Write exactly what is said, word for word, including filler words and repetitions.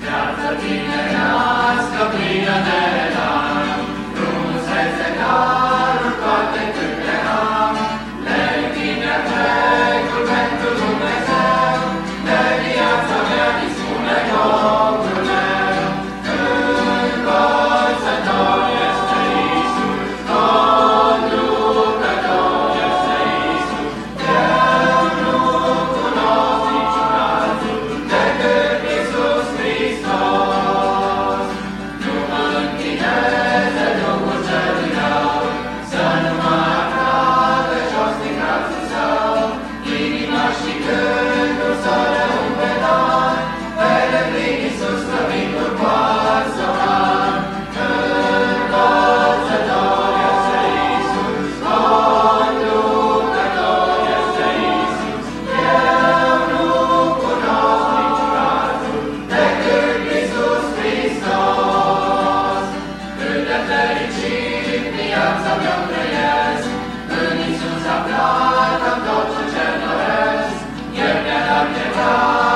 Viață tinerească plină de dar, frumusețe, daruri, toate cât le am, le întinde vechiul pentru Dumnezeu, de viața mea dispune Domnul meu. Învățător este Iisus, conducător este Iisus, eu nu cunosc niciun altul decât Iisus Hristos. Nu mă închinez de Duhul celui rău, să nu mă atragă jos din brațul său, inima și gândul să le umple doar, peregrin Iisus slăvitul poate să am. Învățător este Iisus, conducător este Iisus, eu nu cunosc niciun altul decât Iisus Hristos. Cât de fericit viața mea trăiesc, în Iisus aflat am tot ce doresc, El mi-a dat de